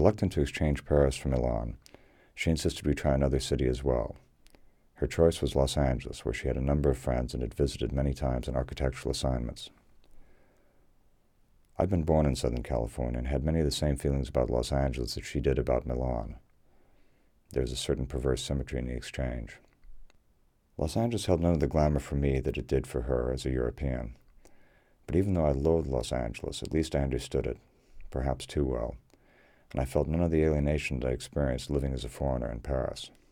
Reluctant to exchange Paris for Milan, she insisted we try another city as well. Her choice was Los Angeles, where she had a number of friends and had visited many times on architectural assignments. I'd been born in Southern California and had many of the same feelings about Los Angeles that she did about Milan. There was a certain perverse symmetry in the exchange. Los Angeles held none of the glamour for me that it did for her as a European. But even though I loathed Los Angeles, at least I understood it, perhaps too well, and I felt none of the alienation that I experienced living as a foreigner in Paris.